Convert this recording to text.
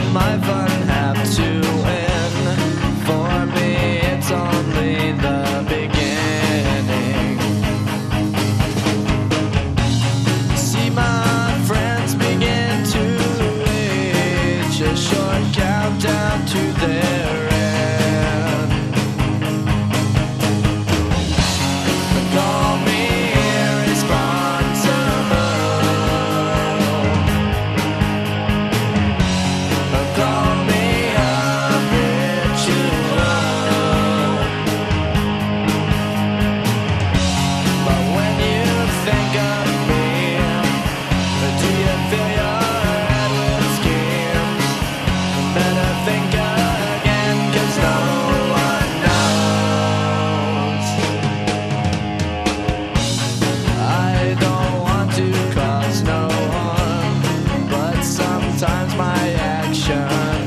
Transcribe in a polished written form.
my fun have to end. For me, it's only the beginning. See my friends begin to age, a short countdown to their end. Call me irresponsible. Call me habitual. But when you think of me, do you fill your head with schemes? Better think again, 'cause no one knows. I don't want to cause no harm, but sometimes my actions